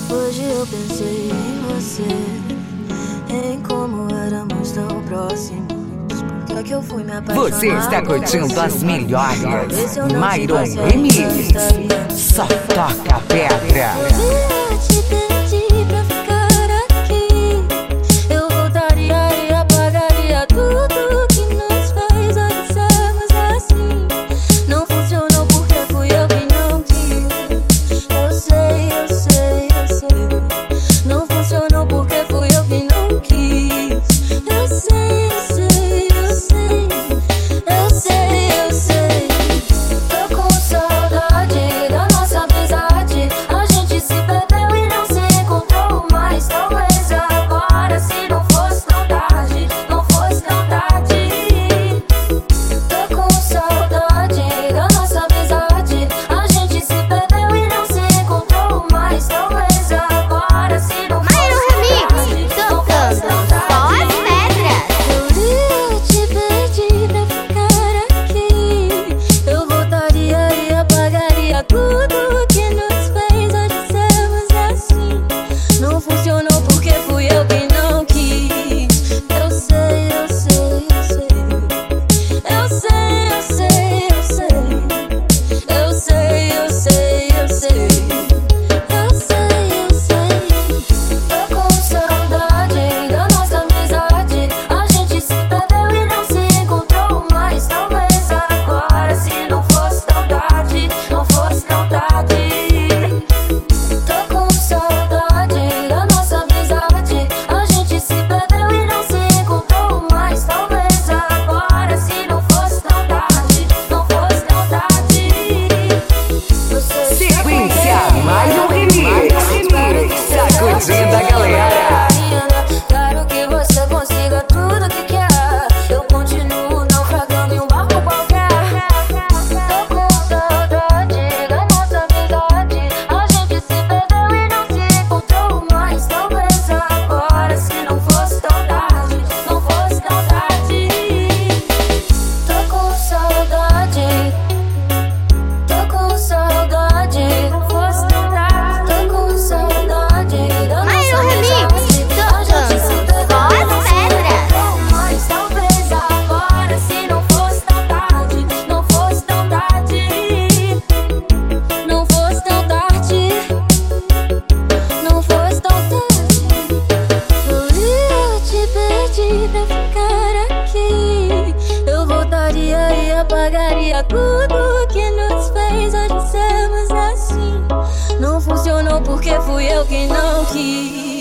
Hoje eu pensei em você, em como éramos tão próximos. Por que eu fui me apaixonar? Você está curtindo as melhores. Myron tivesse Remix. ainda estaria. Só toca pedra. Eu te pedi pra ficar aqui. Eu voltaria e apagaria tudo que nos fez hoje sermos assim. Não funcionou porque fui eu que não quis. Eu sei, eu sei, eu sei. Não funcionou porque fui eu que não quis. Eu sei, eu sei, eu sei. Eu sei, eu sei. Tô com saudade da nossa amizade. A gente se perdeu e não se encontrou mais. Talvez agora, se não fosse tão tarde, não fosse tão tarde. Tô com saudade da nossa amizade. A gente se perdeu e não se encontrou mais. Talvez agora, se não fosse tão tarde, não fosse tão tarde. Eu te pedi pra ficar aqui. Eu voltaria e apagaria tudo que nos fez hoje sermos assim. Não funcionou porque fui eu que não quis. Eu sei, eu sei, eu sei. Eu sei, eu sei, eu sei. Eu sei, eu sei, eu sei. Eu sei, eu sei. Tô com saudade da nossa amizade. A gente se perdeu e não se encontrou mais. Talvez agora, se não fosse tão tarde, não fosse tão tarde. Tô com saudade da nossa amizade. A gente se perdeu e não se encontrou mais. Talvez agora, se não fosse tão tarde, não fosse tão tarde. Sequência Myron Remix. Sacudindo a galera. Quero que você consiga tudo que quer. Eu continuo naufragando em um barco qualquer. Tô com saudade da nossa amizade. A gente se perdeu e não se encontrou mais. Talvez agora, se não fosse tão tarde, não fosse tão tarde. Tô com saudade. Tô com saudade. Não fosse tão tarde. Tô com saudade da nossa amizade. A gente se perdeu e não se encontrou mais. Talvez agora, se não fosse tão tarde, não fosse tão tarde. Não fosse tão tarde. Não fosse tão tarde. Eu te pedi pra ficar aqui. Eu voltaria e apagaria tudo que nos fez hoje sermos assim. Não funcionou porque fui eu que não quis.